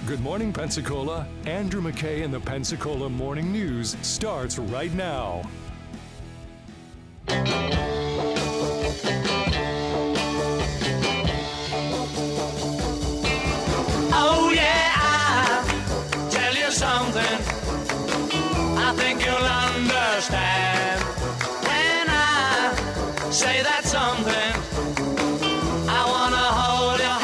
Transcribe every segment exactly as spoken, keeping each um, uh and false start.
Good morning, Pensacola. Andrew McKay in the Pensacola Morning News starts right now. Oh yeah, I'll tell you something I think you'll understand when I say that something. I wanna hold your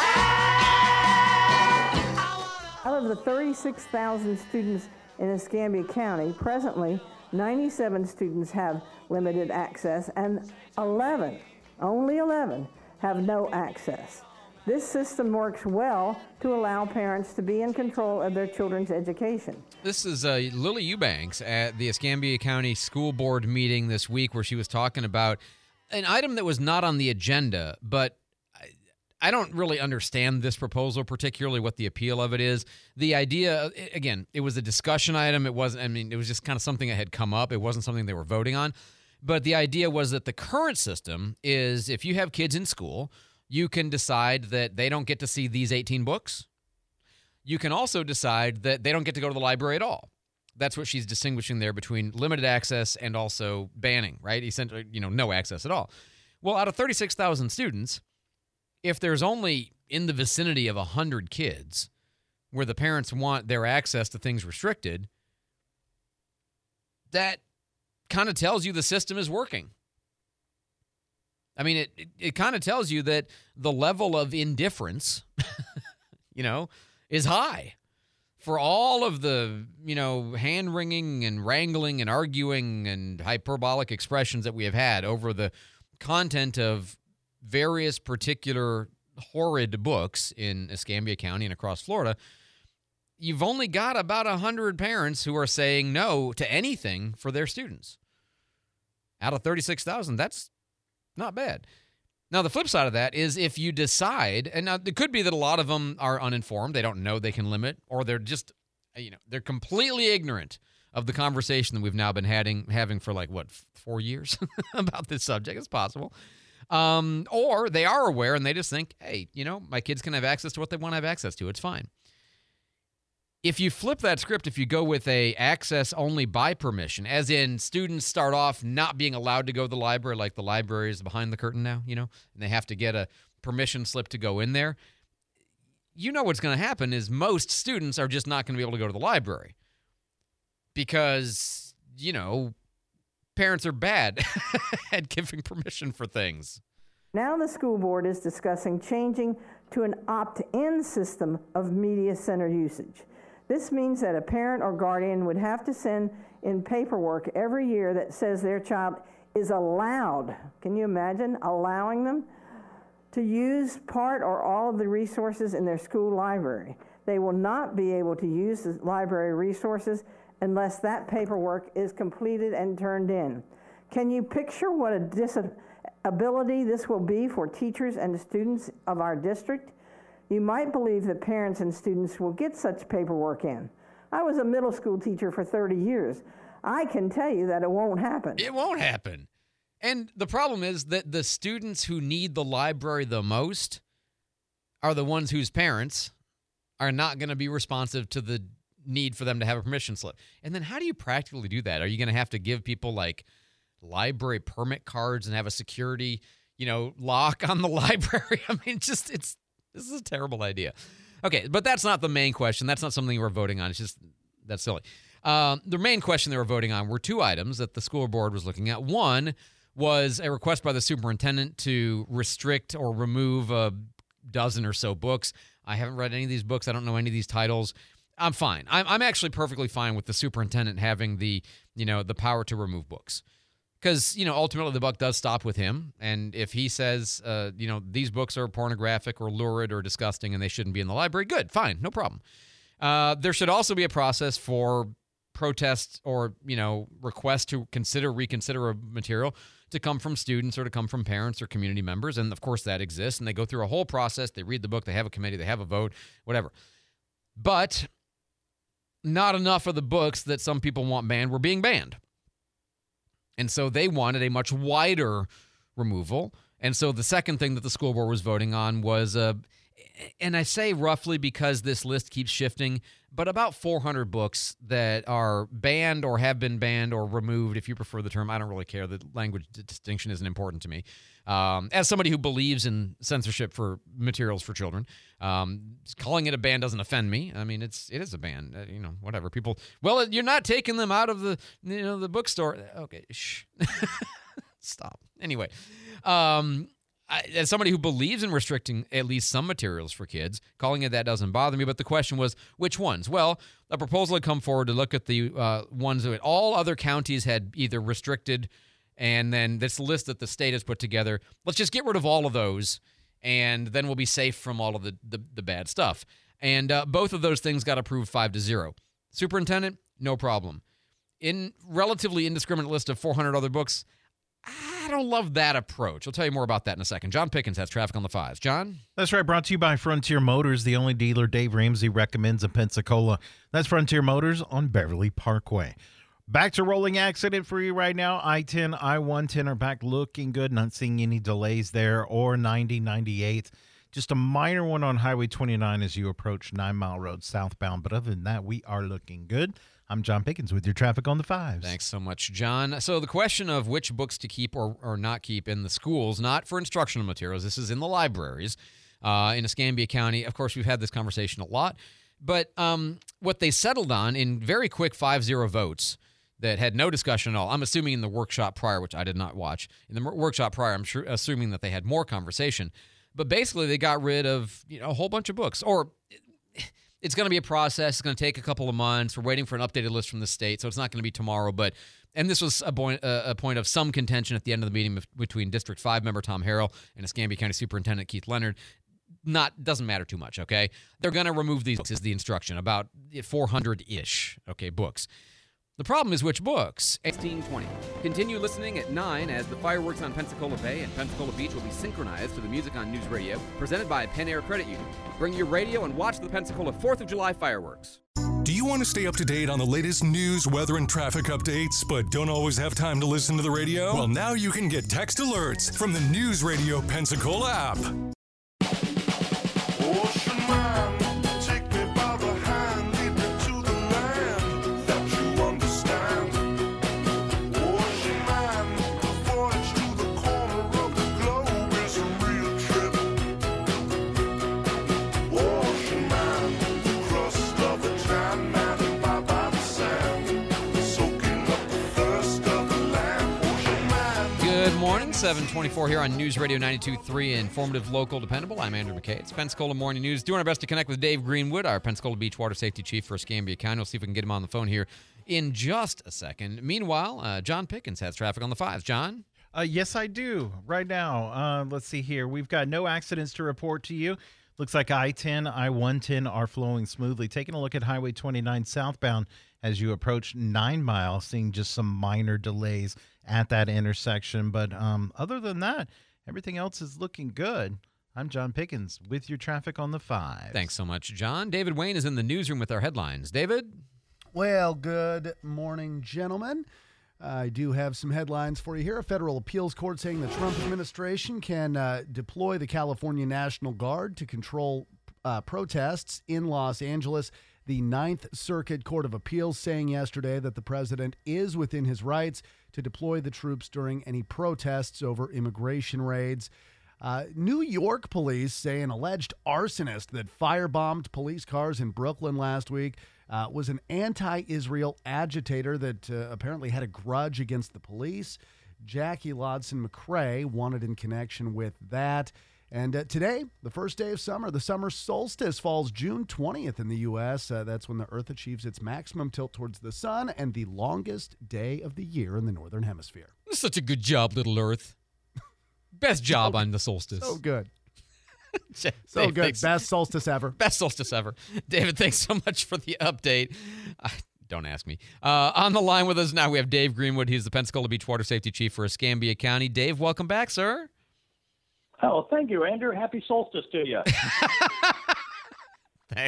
hand. Out of the thirty-six thousand students in Escambia County, presently ninety-seven students have limited access and eleven, only eleven, have no access. This system works well to allow parents to be in control of their children's education. This is uh, Lily Eubanks at the Escambia County School Board meeting this week, where she was talking about an item that was not on the agenda, but I, I don't really understand this proposal, particularly what the appeal of it is. The idea, again, it was a discussion item. It wasn't, I mean, it was just kind of something that had come up. It wasn't something they were voting on. But the idea was that the current system is if you have kids in school, you can decide that they don't get to see these eighteen books. You can also decide that they don't get to go to the library at all. That's what she's distinguishing there between limited access and also banning, right? Essentially, you know, no access at all. Well, out of thirty-six thousand students, if there's only in the vicinity of one hundred kids where the parents want their access to things restricted, that kind of tells you the system is working. I mean, it, it, it kind of tells you that the level of indifference, you know, is high for all of the, you know, hand-wringing and wrangling and arguing and hyperbolic expressions that we have had over the content of various particular horrid books in Escambia County and across Florida. You've only got about one hundred parents who are saying no to anything for their students. Out of thirty-six thousand, that's not bad. Now, the flip side of that is if you decide, and now it could be that a lot of them are uninformed, they don't know they can limit, or they're just, you know, they're completely ignorant of the conversation that we've now been having, having for like, what, four years about this subject. It's possible. Um, or they are aware and they just think, hey, you know, my kids can have access to what they want to have access to. It's fine. If you flip that script, if you go with a access only by permission, as in students start off not being allowed to go to the library, like the library is behind the curtain now, you know, and they have to get a permission slip to go in there, you know what's going to happen is most students are just not going to be able to go to the library because, you know, parents are bad at giving permission for things. Now the school board is discussing changing to an opt-in system of media center usage. This means that a parent or guardian would have to send in paperwork every year that says their child is allowed, can you imagine, allowing them to use part or all of the resources in their school library. They will not be able to use the library resources unless that paperwork is completed and turned in. Can you picture what a disability this will be for teachers and students of our district? You might believe that parents and students will get such paperwork in. I was a middle school teacher for thirty years. I can tell you that it won't happen. It won't happen. And the problem is that the students who need the library the most are the ones whose parents are not going to be responsive to the need for them to have a permission slip. And then how do you practically do that? Are you going to have to give people like library permit cards and have a security, you know, lock on the library? I mean, just it's This is a terrible idea. Okay, but that's not the main question. That's not something we're voting on. It's just, that's silly. Um, the main question they were voting on were two items that the school board was looking at. One was a request by the superintendent to restrict or remove a dozen or so books. I haven't read any of these books. I don't know any of these titles. I'm fine. I'm, I'm actually perfectly fine with the superintendent having the, you know, the power to remove books. Because, you know, ultimately the buck does stop with him. And if he says, uh, you know, these books are pornographic or lurid or disgusting and they shouldn't be in the library, good, fine, no problem. Uh, there should also be a process for protests or, you know, requests to consider, reconsider a material to come from students or to come from parents or community members. And, of course, that exists. And they go through a whole process. They read the book. They have a committee. They have a vote, whatever. But not enough of the books that some people want banned were being banned. And so they wanted a much wider removal. And so the second thing that the school board was voting on was, uh, and I say roughly because this list keeps shifting, but about four hundred books that are banned or have been banned or removed, if you prefer the term. I don't really care. The language distinction isn't important to me. Um, as somebody who believes in censorship for materials for children, um, calling it a ban doesn't offend me. I mean, it's it is a ban. Uh, you know, whatever. People, well, you're not taking them out of the you know the bookstore. Okay, shh, stop. Anyway, um, I, as somebody who believes in restricting at least some materials for kids, calling it that doesn't bother me. But the question was, which ones? Well, a proposal had come forward to look at the uh, ones that all other counties had either restricted. And then this list that the state has put together, let's just get rid of all of those, and then we'll be safe from all of the, the, the bad stuff. And uh, both of those things got approved five to zero. Superintendent, no problem. In relatively indiscriminate list of four hundred other books, I don't love that approach. I'll tell you more about that in a second. John Pickens has traffic on the fives. John? That's right. Brought to you by Frontier Motors, the only dealer Dave Ramsey recommends in Pensacola. That's Frontier Motors on Beverly Parkway. Back to rolling accident for you right now. I ten, I one ten are back looking good. Not seeing any delays there, or ninety, ninety-eight. Just a minor one on Highway twenty-nine as you approach Nine Mile Road southbound. But other than that, we are looking good. I'm John Pickens with your traffic on the fives. Thanks so much, John. So the question of which books to keep or, or not keep in the schools, not for instructional materials, this is in the libraries uh, in Escambia County. Of course, we've had this conversation a lot. But um, what they settled on in very quick five zero votes that had no discussion at all. I'm assuming in the workshop prior, which I did not watch. In the workshop prior, I'm sure, assuming that they had more conversation. But basically, they got rid of you know a whole bunch of books. Or it's going to be a process. It's going to take a couple of months. We're waiting for an updated list from the state, so it's not going to be tomorrow. But and this was a point, uh, a point of some contention at the end of the meeting between District five member Tom Harrell and Escambia County Superintendent Keith Leonard. Not doesn't matter too much. Okay, they're going to remove these books. Is the instruction about four hundred ish. Okay, books. The problem is which books. sixteen twenty. Continue listening at nine as the fireworks on Pensacola Bay and Pensacola Beach will be synchronized to the music on News Radio, presented by Penn Air Credit Union. Bring your radio and watch the Pensacola fourth of July fireworks. Do you want to stay up to date on the latest news, weather, and traffic updates, but don't always have time to listen to the radio? Well, now you can get text alerts from the News Radio Pensacola app. seven twenty-four here on News Radio ninety-two point three, informative, local, dependable. I'm Andrew McKay. It's Pensacola Morning News. Doing our best to connect with Dave Greenwood, our Pensacola Beach Water Safety Chief for Escambia County. We'll see if we can get him on the phone here in just a second. Meanwhile, uh, John Pickens has traffic on the fives. John? Uh, yes, I do. Right now, uh, let's see here. We've got no accidents to report to you. Looks like I ten, I one ten are flowing smoothly. Taking a look at Highway twenty-nine southbound as you approach Nine Mile, seeing just some minor delays at that intersection. But um, other than that, everything else is looking good. I'm John Pickens with your traffic on the five. Thanks so much, John. David Wayne is in the newsroom with our headlines. David? Well, good morning, gentlemen. I do have some headlines for you here. A federal appeals court saying the Trump administration can uh, deploy the California National Guard to control uh, protests in Los Angeles. The Ninth Circuit Court of Appeals saying yesterday that the president is within his rights to deploy the troops during any protests over immigration raids. Uh, New York police say an alleged arsonist that firebombed police cars in Brooklyn last week uh, was an anti-Israel agitator that uh, apparently had a grudge against the police. Jackie Lodson McCrae wanted in connection with that. And uh, today, the first day of summer, the summer solstice falls June twentieth in the U S Uh, that's when the Earth achieves its maximum tilt towards the sun and the longest day of the year in the Northern Hemisphere. Such a good job, Little Earth. Best job so, on the solstice. So good. Dave, so good. Thanks. Best solstice ever. Best solstice ever. David, thanks so much for the update. Uh, don't ask me. Uh, on the line with us now, we have Dave Greenwood. He's the Pensacola Beach Water Safety Chief for Escambia County. Dave, welcome back, sir. Oh, thank you, Andrew. Happy solstice to you. Thanks.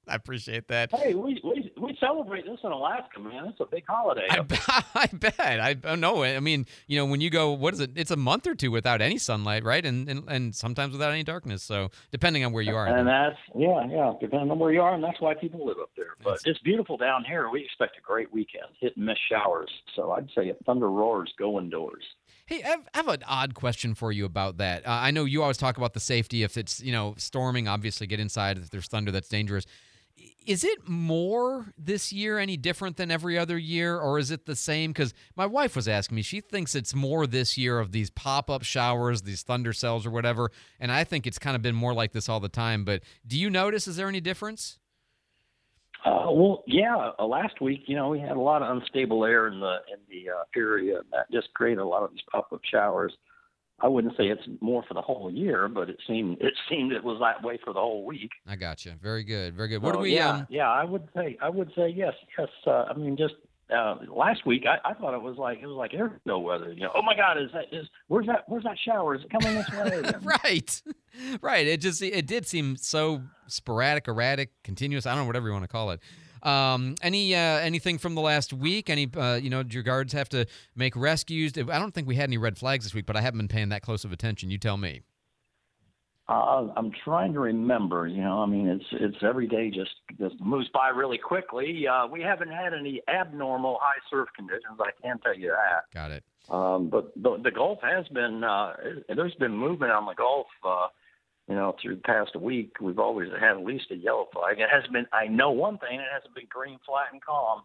I appreciate that. Hey, we, we we celebrate this in Alaska, man. It's a big holiday. I, I bet. I oh, no. I mean, you know, when you go, what is it? It's a month or two without any sunlight, right? And and, and sometimes without any darkness. So depending on where you are. And that's, yeah, yeah, depending on where you are, and that's why people live up there. But it's beautiful down here. We expect a great weekend, hit and miss showers. So I'd say if thunder roars, go indoors. Hey, I have, I have an odd question for you about that. Uh, I know you always talk about the safety. If it's, you know, storming, obviously get inside. If there's thunder, that's dangerous. Is it more this year any different than every other year, or is it the same? Because my wife was asking me. She thinks it's more this year of these pop-up showers, these thunder cells or whatever, and I think it's kind of been more like this all the time. But do you notice, is there any difference? Uh, well, yeah. Uh, last week, you know, we had a lot of unstable air in the in the uh, area, and that just created a lot of these pop-up showers. I wouldn't say it's more for the whole year, but it seemed it seemed it was that way for the whole week. I got you. Very good. Very good. What so, do we? Yeah, um... yeah. I would say I would say yes, yes. Uh, I mean, just uh, last week, I, I thought it was like it was like air snow weather. You know, oh my God, is that is where's that where's that shower? Is it coming this way? Right, right. It just it did seem so sporadic, erratic, continuous. I don't know, whatever you want to call it. Um, any uh, anything from the last week? Any uh, you know, do your guards have to make rescues? I don't think we had any red flags this week, but I haven't been paying that close of attention. You tell me. Uh, I'm trying to remember. You know, I mean, it's it's every day just just moves by really quickly. Uh, we haven't had any abnormal high surf conditions. I can tell you that. Got it. Um, but the, the Gulf has been uh, there's been movement on the Gulf. Uh, You know, through the past week, we've always had at least a yellow flag. It hasn't been, I know one thing, it hasn't been green, flat, and calm.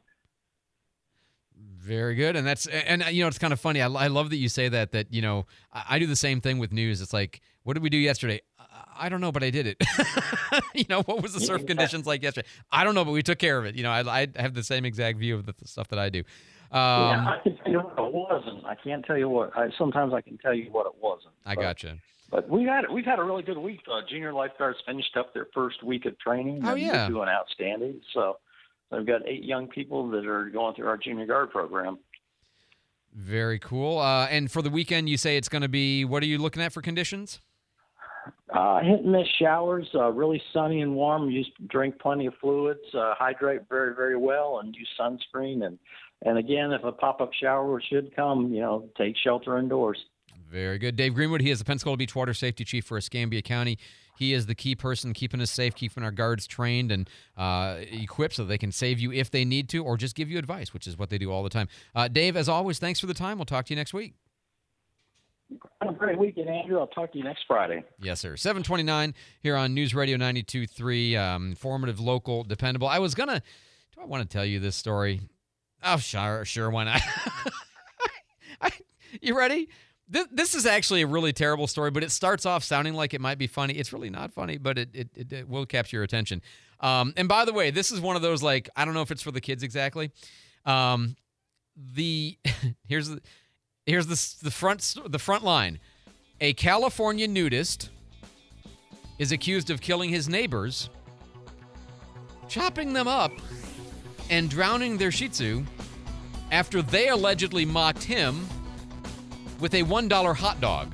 Very good. And that's, and you know, it's kind of funny. I, I love that you say that, that, you know, I, I do the same thing with news. It's like, what did we do yesterday? I, I don't know, but I did it. You know, what was the surf yeah. conditions like yesterday? I don't know, but we took care of it. You know, I, I have the same exact view of the stuff that I do. Um, yeah, I can tell you what it wasn't. I can't tell you what, I, sometimes I can tell you what it wasn't. I but. gotcha. But we've had we've had a really good week. Uh, junior lifeguards finished up their first week of training. Oh and yeah, they're doing outstanding. So I've got eight young people that are going through our junior guard program. Very cool. Uh, and for the weekend, you say it's going to be. What are you looking at for conditions? Uh, hit and miss showers. Uh, really sunny and warm. Use drink plenty of fluids. Uh, hydrate very very well, and use sunscreen. And and again, if a pop up shower should come, you know, take shelter indoors. Very good. Dave Greenwood, he is the Pensacola Beach Water Safety Chief for Escambia County. He is the key person keeping us safe, keeping our guards trained and uh, equipped so they can save you if they need to or just give you advice, which is what they do all the time. Uh, Dave, as always, thanks for the time. We'll talk to you next week. Have a great weekend, Andrew. I'll talk to you next Friday. Yes, sir. seven twenty-nine here on News Radio ninety-two point three. Um, informative, local, dependable. I was going to, do I want to tell you this story? Oh, sure, sure, why not? I, you ready? This is actually a really terrible story, but it starts off sounding like it might be funny. It's really not funny, but it it, it, it will capture your attention. Um, and by the way, this is one of those, like, I don't know if it's for the kids exactly. Um, the here's the here's the the front the front line. A California nudist is accused of killing his neighbors, chopping them up, and drowning their Shih Tzu after they allegedly mocked him with a one dollar hot dog.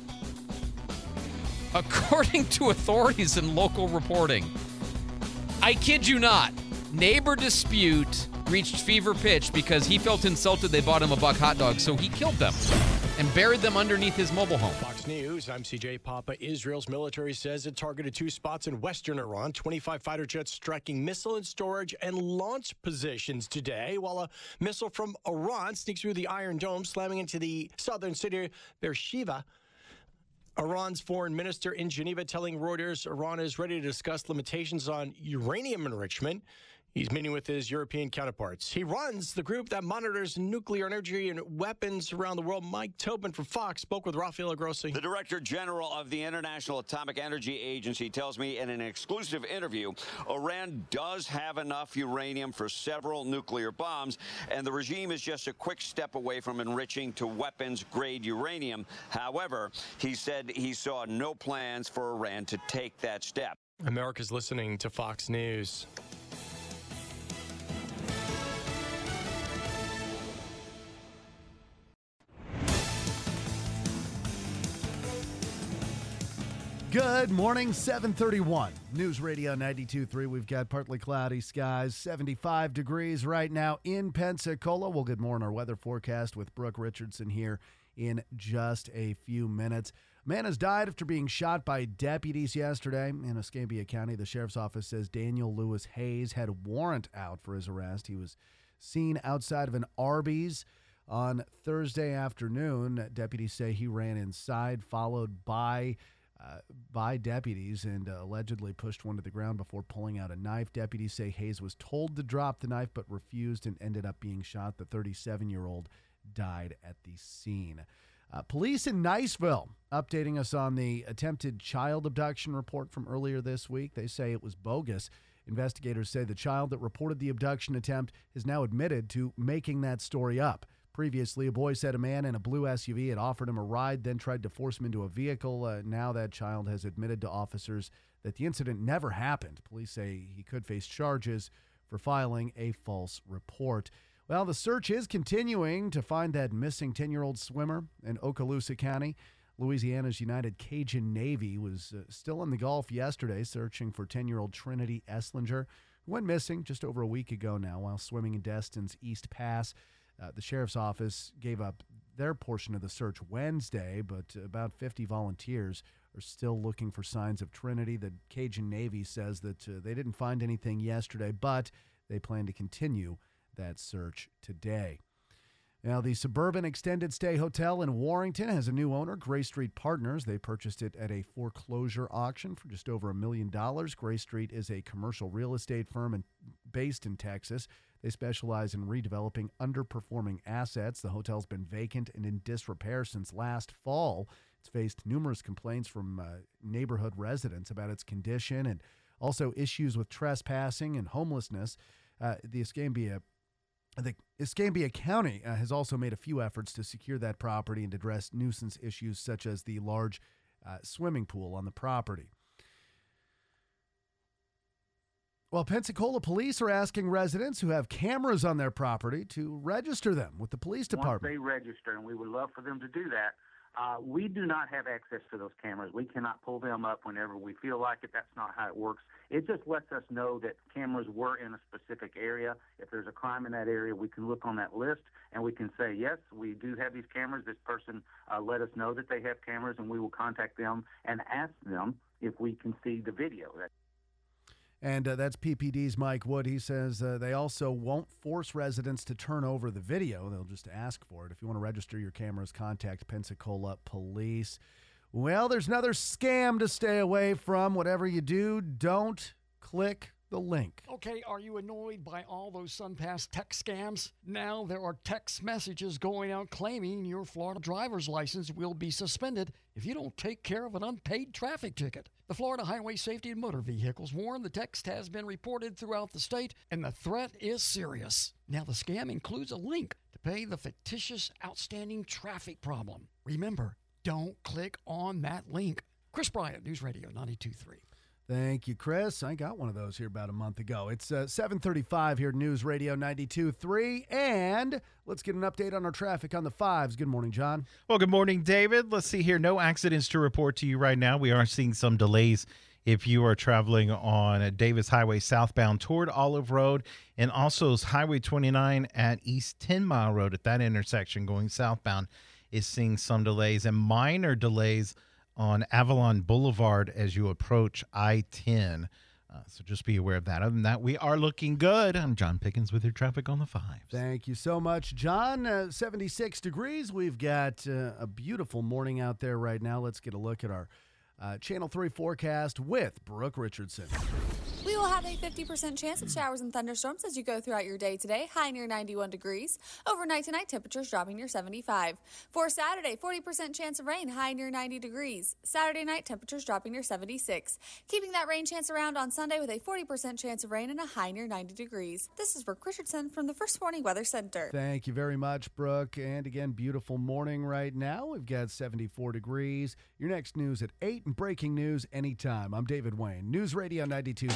According to authorities and local reporting, I kid you not, neighbor dispute reached fever pitch because he felt insulted they bought him a buck hot dog, so he killed them and buried them underneath his mobile home. Fox News, I'm C J Papa. Israel's military says it targeted two spots in western Iran, twenty-five fighter jets striking missile and storage and launch positions today, while a missile from Iran sneaks through the Iron Dome, slamming into the southern city Beersheba. Iran's foreign minister in Geneva telling Reuters Iran is ready to discuss limitations on uranium enrichment. He's meeting with his European counterparts. He runs the group that monitors nuclear energy and weapons around the world. Mike Tobin from Fox spoke with Rafael Grossi. The Director General of the International Atomic Energy Agency tells me in an exclusive interview, Iran does have enough uranium for several nuclear bombs, and the regime is just a quick step away from enriching to weapons-grade uranium. However, he said he saw no plans for Iran to take that step. America's listening to Fox News. Good morning, seven thirty-one. News Radio ninety-two point three. We've got partly cloudy skies, seventy-five degrees right now in Pensacola. We'll get more on our weather forecast with Brooke Richardson here in just a few minutes. A man has died after being shot by deputies yesterday in Escambia County. The sheriff's office says Daniel Lewis Hayes had a warrant out for his arrest. He was seen outside of an Arby's on Thursday afternoon. Deputies say he ran inside, followed by uh, by deputies, and uh, allegedly pushed one to the ground before pulling out a knife. Deputies say Hayes was told to drop the knife but refused and ended up being shot. The thirty-seven-year-old died at the scene. Uh, police in Niceville updating us on the attempted child abduction report from earlier this week. They say it was bogus. Investigators say the child that reported the abduction attempt has now admitted to making that story up. Previously, a boy said a man in a blue S U V had offered him a ride, then tried to force him into a vehicle. Uh, now that child has admitted to officers that the incident never happened. Police say he could face charges for filing a false report. Well, the search is continuing to find that missing ten-year-old swimmer in Okaloosa County. Louisiana's United Cajun Navy was uh, still in the Gulf yesterday searching for ten-year-old Trinity Esslinger, who went missing just over a week ago now while swimming in Destin's East Pass. Uh, the sheriff's office gave up their portion of the search Wednesday, but about fifty volunteers are still looking for signs of Trinity. The Cajun Navy says that uh, they didn't find anything yesterday, but they plan to continue that search today. Now, the Suburban Extended Stay Hotel in Warrington has a new owner, Gray Street Partners. They purchased it at a foreclosure auction for just over a million dollars. Gray Street is a commercial real estate firm in, based in Texas. They specialize in redeveloping underperforming assets. The hotel's been vacant and in disrepair since last fall. It's faced numerous complaints from uh, neighborhood residents about its condition and also issues with trespassing and homelessness. Uh, the Escambia The Escambia County uh, has also made a few efforts to secure that property and address nuisance issues such as the large uh, swimming pool on the property. Well, Pensacola police are asking residents who have cameras on their property to register them with the police department. Once they register, and we would love for them to do that, uh, we do not have access to those cameras. We cannot pull them up whenever we feel like it. That's not how it works. It just lets us know that cameras were in a specific area. If there's a crime in that area, we can look on that list and we can say, yes, we do have these cameras. This person uh, let us know that they have cameras, and we will contact them and ask them if we can see the video. That And uh, that's P P D's Mike Wood. He says uh, they also won't force residents to turn over the video. They'll just ask for it. If you want to register your cameras, contact Pensacola Police. Well, there's another scam to stay away from. Whatever you do, don't click the link. Okay, are you annoyed by all those SunPass text scams? Now there are text messages going out claiming your Florida driver's license will be suspended if you don't take care of an unpaid traffic ticket. The Florida Highway Safety and Motor Vehicles warn the text has been reported throughout the state, and the threat is serious. Now the scam includes a link to pay the fictitious outstanding traffic problem. Remember, don't click on that link. Chris Bryant, News Radio ninety-two point three. Thank you, Chris. I got one of those here about a month ago. It's uh, seven thirty-five here at News Radio ninety-two point three, and let's get an update on our traffic on the fives. Good morning, John. Well, good morning, David. Let's see here. No accidents to report to you right now. We are seeing some delays if you are traveling on Davis Highway southbound toward Olive Road, and also Highway twenty-nine at East ten Mile Road at that intersection going southbound is seeing some delays, and minor delays on Avalon Boulevard as you approach I ten. Uh, so just be aware of that. Other than that, we are looking good. I'm John Pickens with your traffic on the fives. Thank you so much, John. Uh, seventy-six degrees. We've got uh, a beautiful morning out there right now. Let's get a look at our uh, Channel three forecast with Brooke Richardson. We will have a fifty percent chance of showers and thunderstorms as you go throughout your day today, high near ninety-one degrees. Overnight tonight, temperatures dropping near seventy-five. For Saturday, forty percent chance of rain, high near ninety degrees. Saturday night, temperatures dropping near seventy-six. Keeping that rain chance around on Sunday with a forty percent chance of rain and a high near ninety degrees. This is Brooke Richardson from the First Warning Weather Center. Thank you very much, Brooke. And again, beautiful morning right now. We've got seventy-four degrees. Your next news at eight and breaking news anytime. I'm David Wayne, News Radio ninety-two.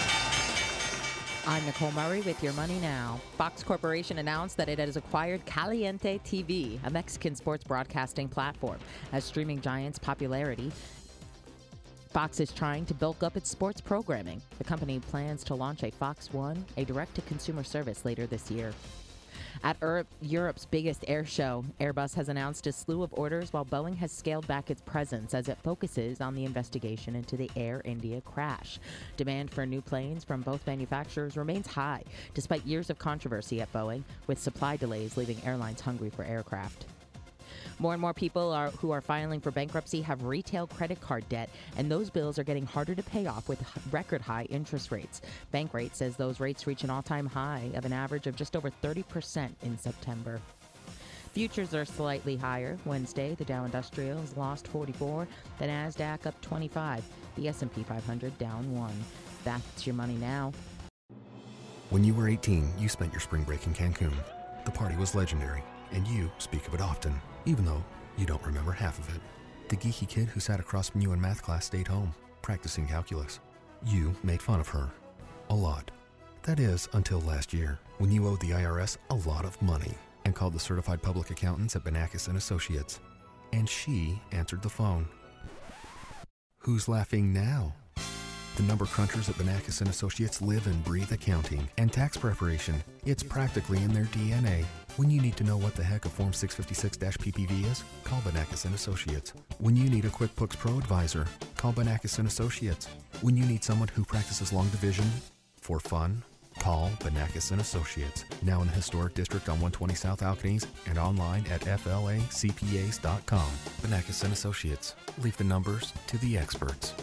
I'm Nicole Murray with Your Money Now. Fox Corporation announced that it has acquired Caliente T V, a Mexican sports broadcasting platform, as streaming giant's popularity Fox is trying to bulk up its sports programming. The company plans to launch a Fox One, a direct-to-consumer service later this year. At Europe, Europe's biggest air show, Airbus has announced a slew of orders while Boeing has scaled back its presence as it focuses on the investigation into the Air India crash. Demand for new planes from both manufacturers remains high, despite years of controversy at Boeing, with supply delays leaving airlines hungry for aircraft. More and more people are, who are filing for bankruptcy have retail credit card debt, and those bills are getting harder to pay off with record high interest rates. Bankrate says those rates reach an all-time high of an average of just over thirty percent in September. Futures are slightly higher. Wednesday, the Dow Industrials lost forty-four, the NASDAQ up twenty-five, the S and P five hundred down one. That's your money now. When you were eighteen, you spent your spring break in Cancun. The party was legendary, and you speak of it often, even though you don't remember half of it. The geeky kid who sat across from you in math class stayed home, practicing calculus. You made fun of her. A lot. That is, until last year, when you owed the I R S a lot of money and called the certified public accountants at Banakis and Associates. And she answered the phone. Who's laughing now? The number crunchers at Banakis and Associates live and breathe accounting and tax preparation. It's practically in their D N A. When you need to know what the heck a Form six fifty-six P P V is, call Banakis and Associates. When you need a QuickBooks Pro advisor, call Banakis and Associates. When you need someone who practices long division for fun, call Banakis and Associates. Now in the historic district on one twenty South Alcanese and online at F L A C P As dot com. Banakis and Associates. Leave the numbers to the experts.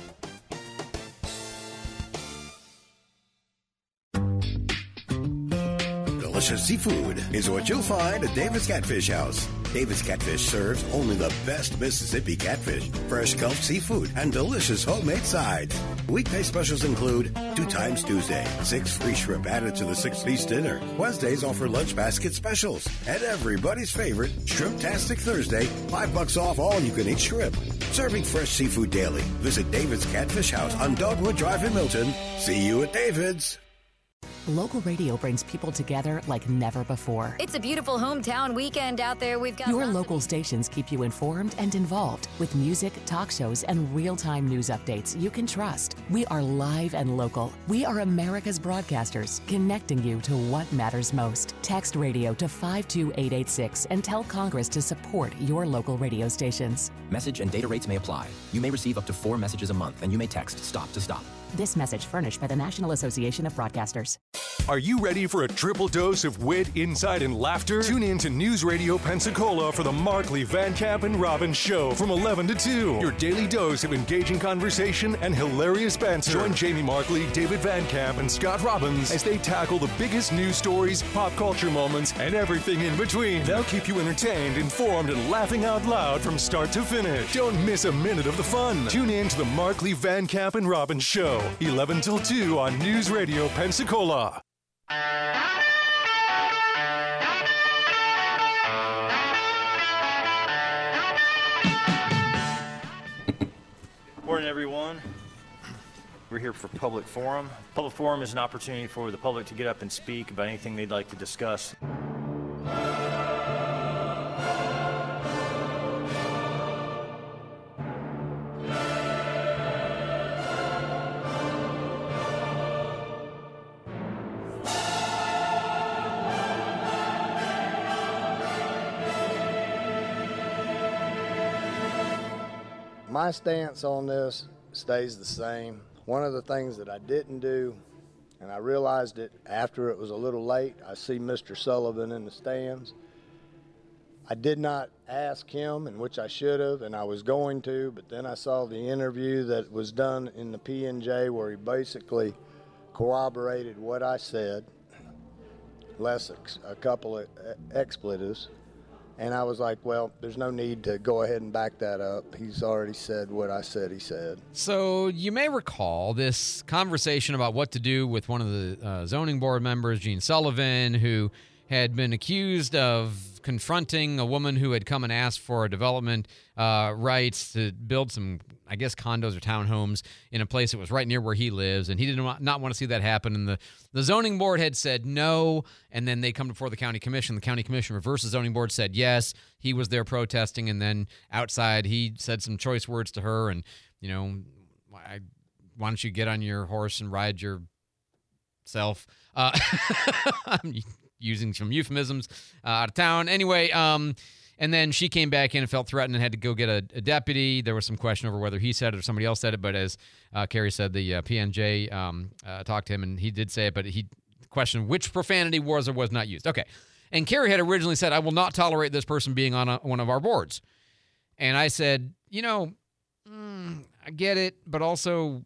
Delicious seafood is what you'll find at David's Catfish House. David's Catfish serves only the best Mississippi catfish, fresh gulf seafood, and delicious homemade sides. Weekday specials include two times Tuesday, six free shrimp added to the six-piece dinner. Wednesdays offer lunch basket specials. And everybody's favorite, Shrimp-tastic Thursday, five bucks off all you-can-eat shrimp. Serving fresh seafood daily. Visit David's Catfish House on Dogwood Drive in Milton. See you at David's. Local radio brings people together like never before. It's a beautiful hometown weekend out there. We've got Your local stations keep you informed and involved with music, talk shows, and real-time news updates you can trust. We are live and local. We are America's broadcasters, connecting you to what matters most. Text radio to five two eight eight six and tell Congress to support your local radio stations. Message and data rates may apply. You may receive up to four messages a month, and you may text STOP to STOP. This message furnished by the National Association of Broadcasters. Are you ready for a triple dose of wit, insight, and laughter? Tune in to News Radio Pensacola for the Markley, Van Camp, and Robbins Show from eleven to two. Your daily dose of engaging conversation and hilarious banter. Join Jamie Markley, David Van Camp, and Scott Robbins as they tackle the biggest news stories, pop culture moments, and everything in between. They'll keep you entertained, informed, and laughing out loud from start to finish. Don't miss a minute of the fun. Tune in to the Markley, Van Camp, and Robbins Show, eleven till two on News Radio Pensacola. Morning, everyone. We're here for Public Forum. Public Forum is an opportunity for the public to get up and speak about anything they'd like to discuss. My stance on this stays the same. One of the things that I didn't do, and I realized it after it was a little late, I see Mister Sullivan in the stands. I did not ask him, and which I should have, and I was going to, but then I saw the interview that was done in the P and J where he basically corroborated what I said, less a couple of expletives. And I was like, well, there's no need to go ahead and back that up. He's already said what I said he said. So you may recall this conversation about what to do with one of the uh, zoning board members, Gene Sullivan, who had been accused of confronting a woman who had come and asked for a development uh, rights to build some, I guess, condos or townhomes in a place that was right near where he lives, and he did not, not want to see that happen. And the, the zoning board had said no, and then they come before the county commission. The county commission reversed the zoning board, said yes. He was there protesting, and then outside he said some choice words to her, and, you know, I, why don't you get on your horse and ride yourself? Uh, I'm using some euphemisms uh, out of town. Anyway, um, and then she came back in and felt threatened and had to go get a, a deputy. There was some question over whether he said it or somebody else said it, but as uh, Carrie said, the uh, P N J um, uh, talked to him, and he did say it, but he questioned which profanity was or was not used. Okay. And Carrie had originally said, I will not tolerate this person being on a, one of our boards. And I said, you know, mm, I get it, but also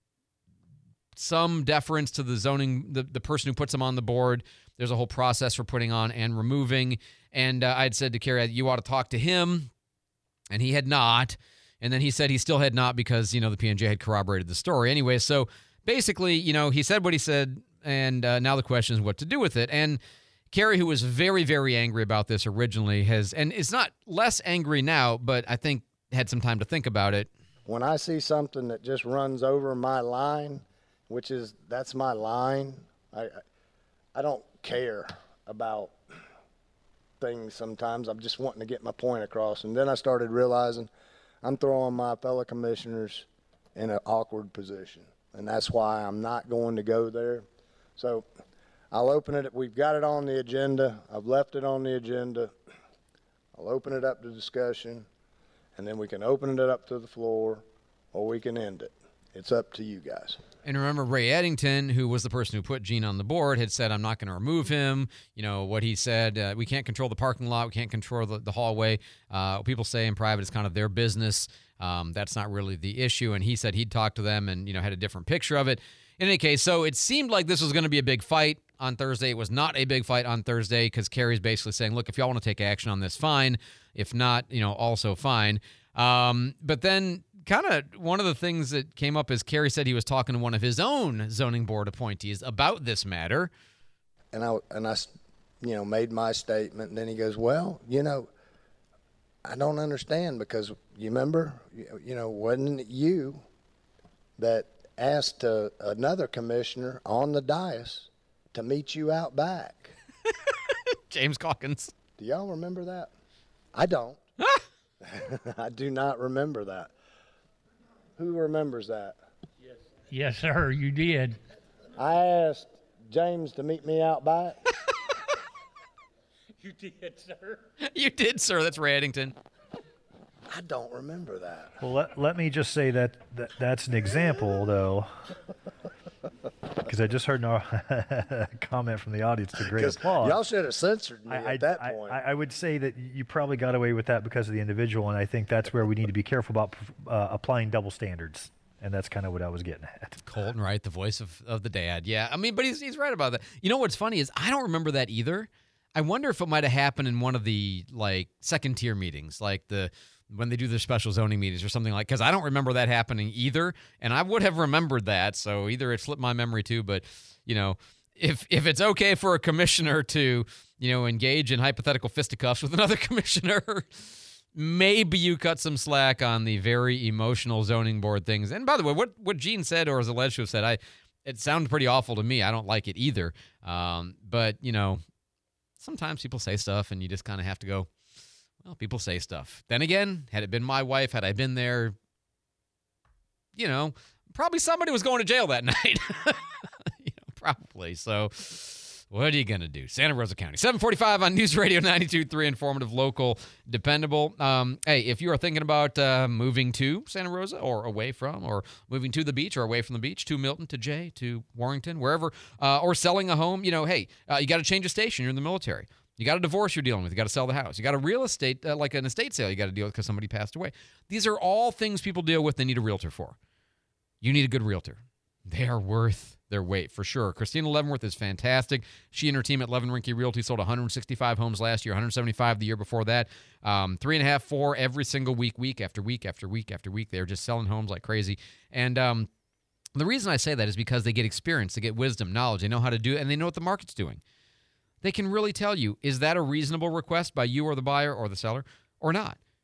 some deference to the zoning, the, the person who puts them on the board. There's a whole process for putting on and removing. And uh, I'd said to Carrie, you ought to talk to him. And he had not. And then he said he still had not because, you know, the P N J had corroborated the story. Anyway, so basically, you know, he said what he said. And uh, now the question is what to do with it. And Carrie, who was very, very angry about this originally, has, and is not less angry now, but I think had some time to think about it. When I see something that just runs over my line, which is, that's my line, I, I don't care about things sometimes. I'm just wanting to get my point across. And then I started realizing I'm throwing my fellow commissioners in an awkward position. And that's why I'm not going to go there. So I'll open it. We've got it on the agenda. I've left it on the agenda. I'll open it up to discussion, and then we can open it up to the floor, or we can end it. It's up to you guys. And remember, Ray Eddington, who was the person who put Gene on the board, had said, I'm not going to remove him. You know, what he said, uh, we can't control the parking lot. We can't control the, the hallway. Uh, people say in private it's kind of their business. Um, that's not really the issue. And he said he'd talked to them and, you know, had a different picture of it. In any case, so it seemed like this was going to be a big fight on Thursday. It was not a big fight on Thursday because Carrie's basically saying, look, if y'all want to take action on this, fine. If not, you know, also fine. Um, but then kind of one of the things that came up is Carrie said he was talking to one of his own zoning board appointees about this matter. And I, and I, you know, made my statement. And then he goes, well, you know, I don't understand because you remember, you, you know, wasn't it you that asked uh, another commissioner on the dais to meet you out back? James Calkins. Do y'all remember that? I don't. I do not remember that. Who remembers that? Yes. Yes, sir, you did. I asked James to meet me out back. You did, sir. You did, sir. That's Ray Eddington. I don't remember that. Well, let, let me just say that, that that's an example, though, because I just heard a comment from the audience to great applause. Y'all should have censored me I, at I, that I, point. I, I would say that you probably got away with that because of the individual, and I think that's where we need to be careful about uh, applying double standards. And that's kind of what I was getting at. Colton Wright, the voice of, of the dad. Yeah, I mean, but he's he's right about that. You know what's funny is I don't remember that either. I wonder if it might have happened in one of the, like, second-tier meetings, like the when they do their special zoning meetings or something like, because I don't remember that happening either, and I would have remembered that, so either it slipped my memory too, but, you know, if if it's okay for a commissioner to, you know, engage in hypothetical fisticuffs with another commissioner, maybe you cut some slack on the very emotional zoning board things. And by the way, what, what Gene said or is alleged to have said, I it sounded pretty awful to me. I don't like it either, um, but, you know, sometimes people say stuff and you just kind of have to go, well, people say stuff. Then again, had it been my wife, had I been there, you know, probably somebody was going to jail that night. you know, probably. So what are you going to do? Santa Rosa County. seven forty-five on News Radio ninety-two point three, informative, local, dependable. Um, hey, if you are thinking about uh, moving to Santa Rosa or away from, or moving to the beach or away from the beach, to Milton, to Jay, to Warrington, wherever, uh, or selling a home, you know, hey, uh, you got to change a station. You're in the military. You got a divorce you're dealing with. You got to sell the house. You got a real estate, uh, like an estate sale you got to deal with because somebody passed away. These are all things people deal with they need a realtor for. You need a good realtor. They are worth their weight, for sure. Christina Leavenworth is fantastic. She and her team at Levin Rinke Realty sold one hundred sixty-five homes last year, one hundred seventy-five the year before that. Um, three and a half, four every single week, week after week after week after week. They're just selling homes like crazy. And um, the reason I say that is because they get experience, they get wisdom, knowledge. They know how to do it, and they know what the market's doing. They can really tell you, is that a reasonable request by you or the buyer or the seller or not?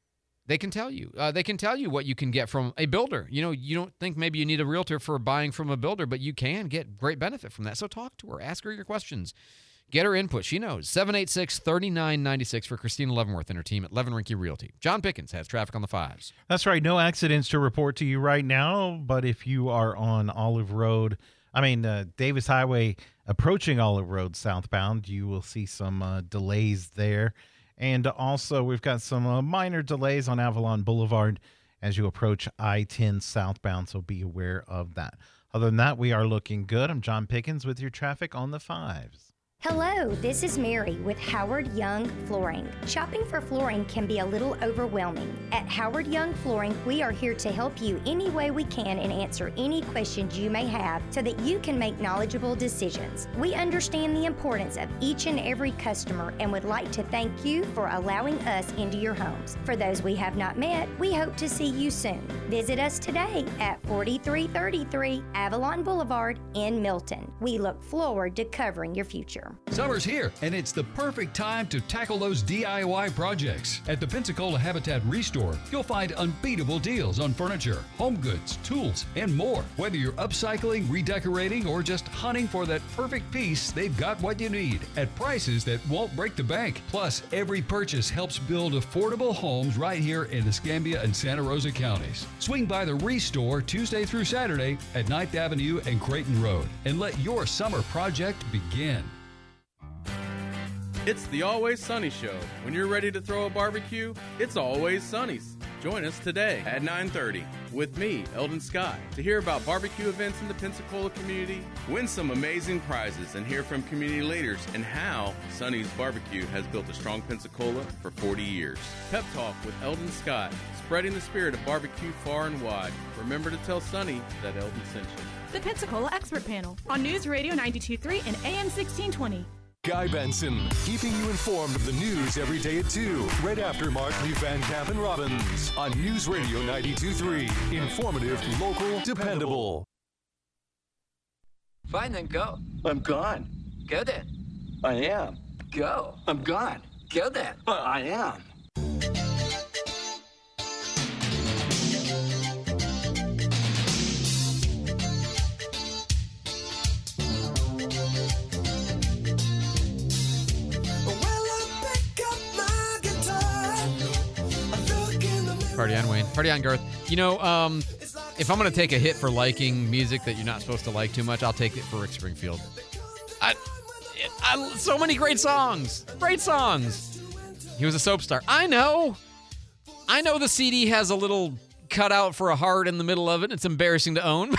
They can tell you. Uh, they can tell you what you can get from a builder. You know, you don't think maybe you need a realtor for buying from a builder, but you can get great benefit from that. So talk to her. Ask her your questions. Get her input. She knows. seven eight six, three nine nine six for Christina Leavenworth and her team at Levin Rinke Realty. John Pickens has traffic on the fives. That's right. No accidents to report to you right now, but if you are on Olive Road, I mean, uh, Davis Highway approaching Olive Road southbound, you will see some uh, delays there. And also, we've got some uh, minor delays on Avalon Boulevard as you approach I ten southbound, so be aware of that. Other than that, we are looking good. I'm John Pickens with your traffic on the fives. Hello, this is Mary with Howard Young Flooring. Shopping for flooring can be a little overwhelming. At Howard Young Flooring, we are here to help you any way we can and answer any questions you may have so that you can make knowledgeable decisions. We understand the importance of each and every customer and would like to thank you for allowing us into your homes. For those we have not met, we hope to see you soon. Visit us today at forty-three thirty-three Avalon Boulevard in Milton. We look forward to covering your future. Summer's here, and it's the perfect time to tackle those D I Y projects. At the Pensacola Habitat Restore, you'll find unbeatable deals on furniture, home goods, tools, and more. Whether you're upcycling, redecorating, or just hunting for that perfect piece, they've got what you need at prices that won't break the bank. Plus, every purchase helps build affordable homes right here in Escambia and Santa Rosa counties. Swing by the Restore Tuesday through Saturday at ninth Avenue and Creighton Road and let your summer project begin. It's the Always Sunny Show. When you're ready to throw a barbecue, it's Always Sunny's. Join us today at nine thirty with me, Eldon Scott, to hear about barbecue events in the Pensacola community, win some amazing prizes, and hear from community leaders and how Sunny's Barbecue has built a strong Pensacola for forty years. Pep Talk with Eldon Scott, spreading the spirit of barbecue far and wide. Remember to tell Sunny that Eldon sent you. The Pensacola Expert Panel on News Radio ninety-two point three and A M sixteen twenty. Guy Benson, keeping you informed of the news every day at two, right after Markley, Van Camp, and Robbins on News Radio ninety-two point three. Informative, local, dependable. Fine, then go. I'm gone. Go then. I am. Go. I'm gone. Go then. I am. Party on, Wayne. Party on, Garth. You know, um, if I'm going to take a hit for liking music that you're not supposed to like too much, I'll take it for Rick Springfield. I, I, so many great songs. Great songs. He was a soap star. I know. I know the C D has a little cutout for a heart in the middle of it. It's embarrassing to own.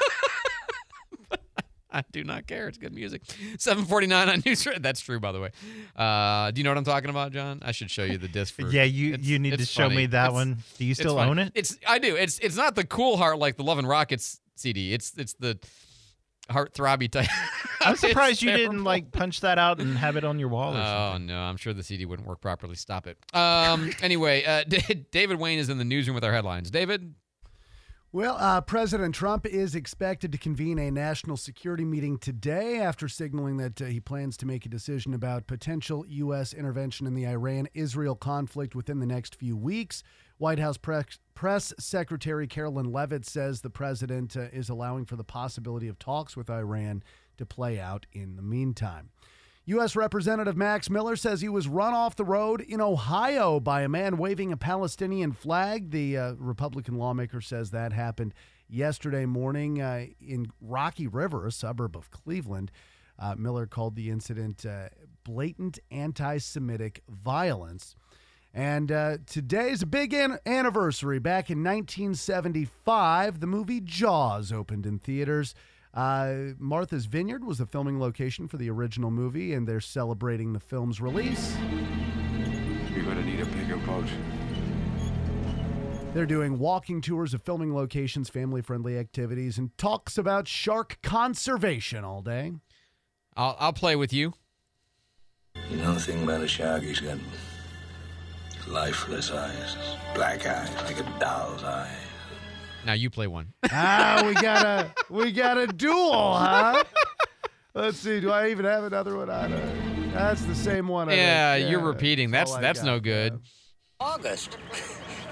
I do not care. It's good music. seven forty-nine on News. That's true, by the way. Uh, do you know what I'm talking about, John? I should show you the disc. For, yeah, you you need to show funny. me that it's, one. Do you still own it? It's I do. It's it's not the cool heart like the Love and Rockets C D. It's it's the heart throbby type. I'm surprised you terrible. didn't like punch that out and have it on your wall or oh, something. no. I'm sure the C D wouldn't work properly. Stop it. Um. Anyway, uh, David Wayne is in the newsroom with our headlines. David? Well, uh, President Trump is expected to convene a national security meeting today after signaling that uh, he plans to make a decision about potential U S intervention in the Iran-Israel conflict within the next few weeks. White House Press, Press Secretary Carolyn Leavitt says the president uh, is allowing for the possibility of talks with Iran to play out in the meantime. U S Representative Max Miller says he was run off the road in Ohio by a man waving a Palestinian flag. The uh, Republican lawmaker says that happened yesterday morning uh, in Rocky River, a suburb of Cleveland. Uh, Miller called the incident uh, blatant anti-Semitic violence. And uh, today's a big an- anniversary. Back in nineteen seventy-five, the movie Jaws opened in theaters. Uh, Martha's Vineyard was the filming location for the original movie, and they're celebrating the film's release. You're going to need a bigger boat. They're doing walking tours of filming locations, family-friendly activities, and talks about shark conservation all day. I'll, I'll play with you. You know the thing about a shark? He's got lifeless eyes, black eyes, like a doll's eyes. Now you play one. ah, we got a we got a duel, huh? Let's see. Do I even have another one? I don't. That's the same one. I Yeah, yeah, you're repeating. That's that's, that's got, no good. August.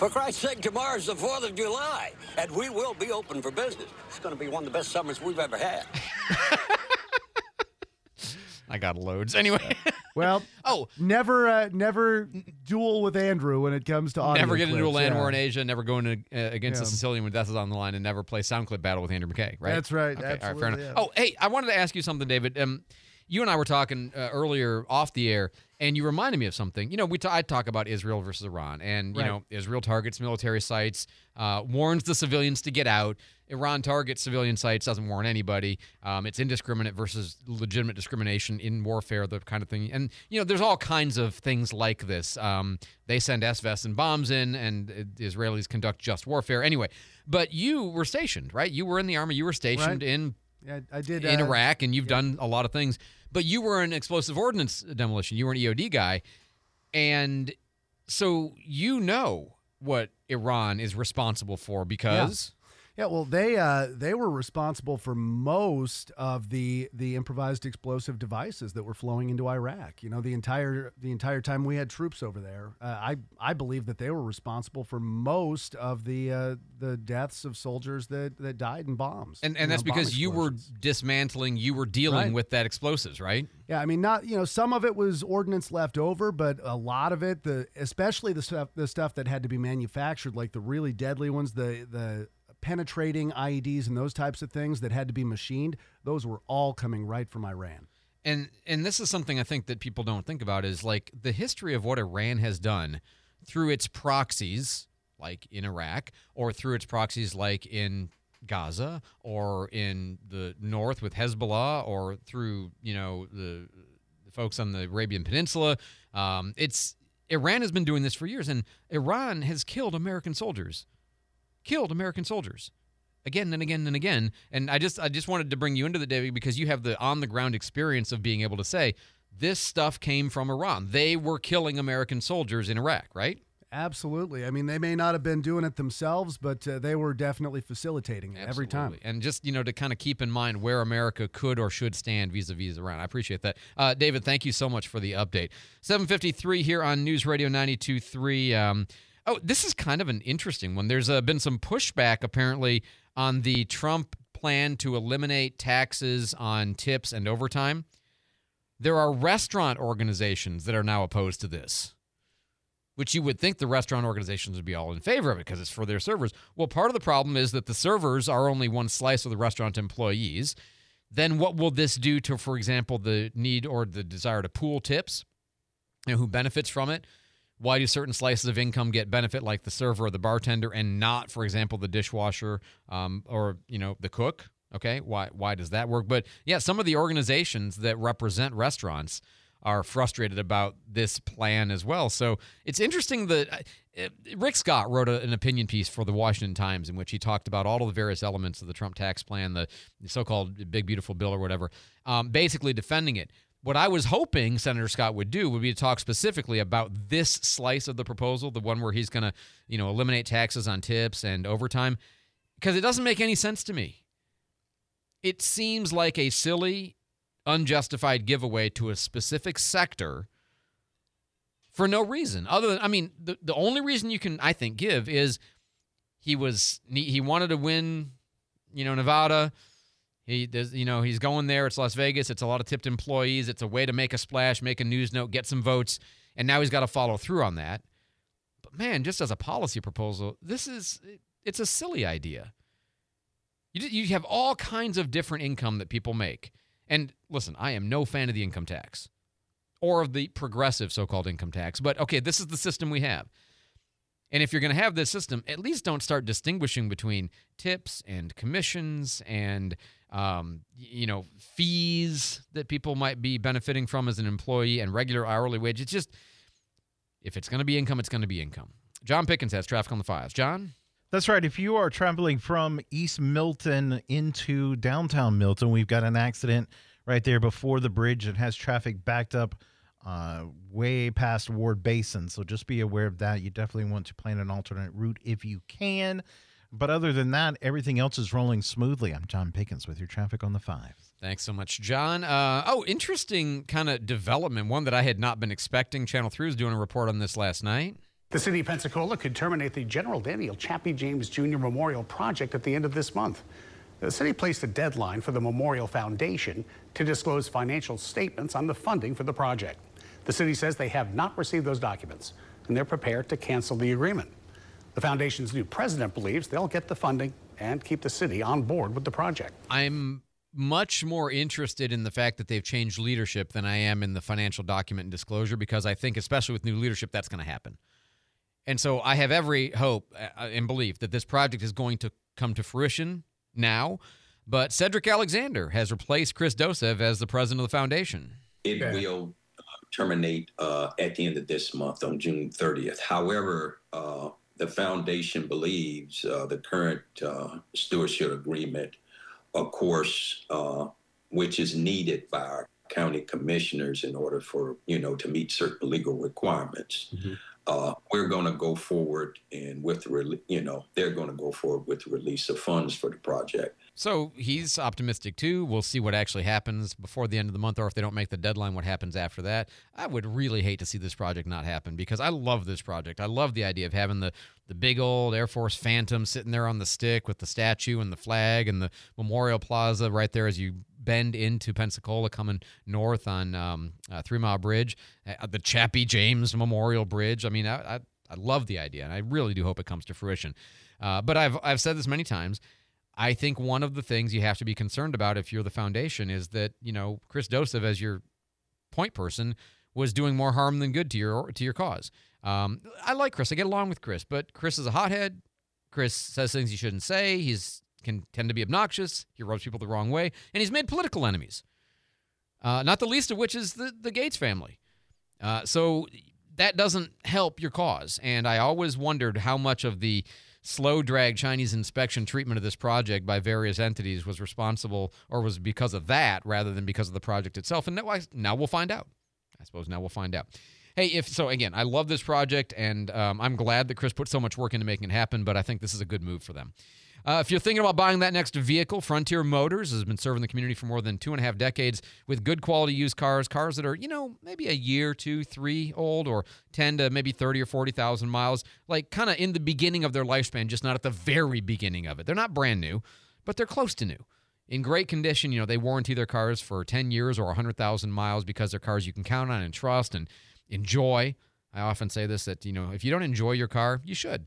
For Christ's sake, tomorrow's the fourth of July, and we will be open for business. It's going to be one of the best summers we've ever had. I got loads. Anyway. Well, oh, never uh, never duel with Andrew when it comes to audio Never get clips. into a land yeah. war in Asia, never go into, uh, against Yeah. a Sicilian when death is on the line, and never play sound clip battle with Andrew McKay, right? That's right. Okay, all right, fair Absolutely, enough. yeah. Oh, hey, I wanted to ask you something, David. Um, you and I were talking uh, earlier off the air, and you reminded me of something. You know, we t- I talk about Israel versus Iran, and, you Right. know, Israel targets military sites, uh, warns the civilians to get out. Iran targets civilian sites, doesn't warn anybody. Um, it's indiscriminate versus legitimate discrimination in warfare, the kind of thing. And, you know, there's all kinds of things like this. Um, they send S V S and bombs in, and uh, the Israelis conduct just warfare. Anyway, but you were stationed, right? You were in the Army. You were stationed Right. in Yeah, I did in uh, Iraq, and you've done a lot of things. But you were an explosive ordnance demolition. You were an E O D guy. And so you know what Iran is responsible for because... Yeah, well, they uh, they were responsible for most of the the improvised explosive devices that were flowing into Iraq. You know, the entire the entire time we had troops over there, uh, I I believe that they were responsible for most of the uh, the deaths of soldiers that, that died in bombs. And you and that's know, bomb because you were explosions. dismantling, you were dealing Right. with that explosives, right? Yeah, I mean, not you know, some of it was ordnance left over, but a lot of it, the especially the stuff the stuff that had to be manufactured, like the really deadly ones, the the penetrating I E Ds and those types of things that had to be machined, those were all coming right from Iran. And and this is something I think that people don't think about is like the history of what Iran has done through its proxies, like in Iraq, or through its proxies like in Gaza or in the north with Hezbollah, or through, you know, the, the folks on the Arabian Peninsula. Um, it's Iran has been doing this for years, and Iran has killed American soldiers. Killed American soldiers again and again and again. And I just I just wanted to bring you into the day because you have the on-the-ground experience of being able to say this stuff came from Iran. They were killing American soldiers in Iraq, right? Absolutely. I mean, they may not have been doing it themselves, but uh, they were definitely facilitating it every time. And just, you know, to kind of keep in mind where America could or should stand vis-a-vis Iran. I appreciate that. Uh, David, thank you so much for the update. seven fifty-three here on News Radio ninety-two point three. Um, Oh, this is kind of an interesting one. There's uh, been some pushback, apparently, on the Trump plan to eliminate taxes on tips and overtime. There are restaurant organizations that are now opposed to this, which you would think the restaurant organizations would be all in favor of it because it's for their servers. Well, part of the problem is that the servers are only one slice of the restaurant employees. Then what will this do to, for example, the need or the desire to pool tips? You know, who benefits from it? Why do certain slices of income get benefit like the server or the bartender and not, for example, the dishwasher um, or, you know, the cook? Okay, why why does that work? But, yeah, some of the organizations that represent restaurants are frustrated about this plan as well. So it's interesting that uh, Rick Scott wrote a, an opinion piece for the Washington Times in which he talked about all of the various elements of the Trump tax plan, the, the so-called Big Beautiful Bill or whatever, um, basically defending it. What I was hoping Senator Scott would do would be to talk specifically about this slice of the proposal, the one where he's going to, you know, eliminate taxes on tips and overtime, because it doesn't make any sense to me. It seems like a silly, unjustified giveaway to a specific sector for no reason. Other than, I mean, the, the only reason you can, I think, give is he was he wanted to win, you know, Nevada. He does, you know, he's going there. It's Las Vegas. It's a lot of tipped employees. It's a way to make a splash, make a news note, get some votes, and now he's got to follow through on that. But man, just as a policy proposal, this is it's a silly idea. You you have all kinds of different income that people make. And listen, I am no fan of the income tax or of the progressive so-called income tax. But, okay, this is the system we have. And if you're going to have this system, at least don't start distinguishing between tips and commissions and, um, you know, fees that people might be benefiting from as an employee and regular hourly wage. It's just, if it's going to be income, it's going to be income. John Pickens has traffic on the files. John? That's right. If you are traveling from East Milton into downtown Milton, we've got an accident right there before the bridge that has traffic backed up uh, way past Ward Basin. So just be aware of that. You definitely want to plan an alternate route if you can. But other than that, everything else is rolling smoothly. I'm John Pickens with your traffic on the five. Thanks so much, John. Uh, oh, interesting kind of development, one that I had not been expecting. Channel three was doing a report on this last night. The city of Pensacola could terminate the General Daniel Chappie James Junior Memorial Project at the end of this month. The city placed a deadline for the Memorial Foundation to disclose financial statements on the funding for the project. The city says they have not received those documents, and they're prepared to cancel the agreement. The foundation's new president believes they'll get the funding and keep the city on board with the project. I'm much more interested in the fact that they've changed leadership than I am in the financial document and disclosure, because I think, especially with new leadership, that's going to happen. And so I have every hope and belief that this project is going to come to fruition now. But Cedric Alexander has replaced Chris Dosev as the president of the foundation. It will uh, terminate uh, at the end of this month on June thirtieth. However, uh, the foundation believes uh, the current uh, stewardship agreement, of course, uh, which is needed by our county commissioners in order for, you know, to meet certain legal requirements. Mm-hmm. Uh, we're going to go forward and with, the, you know, they're going to go forward with the release of funds for the project. So he's optimistic too. We'll see what actually happens before the end of the month, or if they don't make the deadline, what happens after that. I would really hate to see this project not happen, because I love this project. I love the idea of having the, the big old Air Force Phantom sitting there on the stick with the statue and the flag and the Memorial Plaza right there as you bend into Pensacola coming north on um, uh, Three Mile Bridge, uh, the Chappie James Memorial Bridge. I mean, I, I, I love the idea, and I really do hope it comes to fruition. Uh, but I've I've said this many times. I think one of the things you have to be concerned about if you're the foundation is that, you know, Chris Dosev, as your point person, was doing more harm than good to your to your cause. Um, I like Chris. I get along with Chris, but Chris is a hothead. Chris says things he shouldn't say. He's can tend to be obnoxious. He rubs people the wrong way, and he's made political enemies. Uh, not the least of which is the the Gates family. Uh, so that doesn't help your cause. And I always wondered how much of the slow drag Chinese inspection treatment of this project by various entities was responsible, or was because of that rather than because of the project itself. And now, now we'll find out. I suppose now we'll find out. Hey, if so, again, I love this project, and um, I'm glad that Chris put so much work into making it happen, but I think this is a good move for them. Uh, if you're thinking about buying that next vehicle, Frontier Motors has been serving the community for more than two and a half decades with good quality used cars, cars that are, you know, maybe a year, two, three old, or ten to maybe thirty or forty thousand miles, like kind of in the beginning of their lifespan, just not at the very beginning of it. They're not brand new, but they're close to new. In great condition, you know, they warranty their cars for ten years or one hundred thousand miles because they're cars you can count on and trust and enjoy. I often say this, that, you know, if you don't enjoy your car, you should.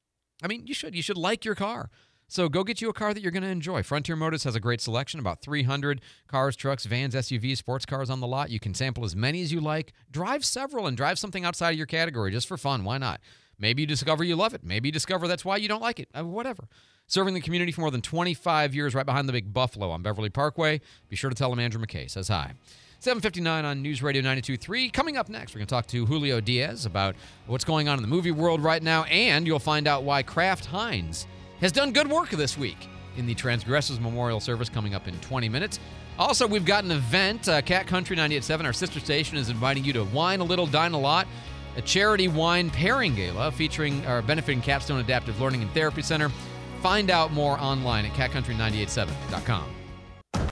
I mean, you should. You should like your car. So go get you a car that you're going to enjoy. Frontier Motors has a great selection, about three hundred cars, trucks, vans, S U Vs, sports cars on the lot. You can sample as many as you like. Drive several and drive something outside of your category just for fun. Why not? Maybe you discover you love it. Maybe you discover that's why you don't like it. Uh, whatever. Serving the community for more than twenty-five years right behind the big Buffalo on Beverly Parkway. Be sure to tell them Andrew McKay says hi. seven fifty-nine on News Radio ninety-two point three. Coming up next, we're going to talk to Julio Diaz about what's going on in the movie world right now, and you'll find out why Kraft Heinz has done good work this week in the Transgressors Memorial Service coming up in twenty minutes. Also, we've got an event. Uh, Cat Country ninety-eight point seven, our sister station, is inviting you to Wine a Little, Dine a Lot, a charity wine pairing gala featuring or benefiting Capstone Adaptive Learning and Therapy Center. Find out more online at cat country nine eight seven dot com.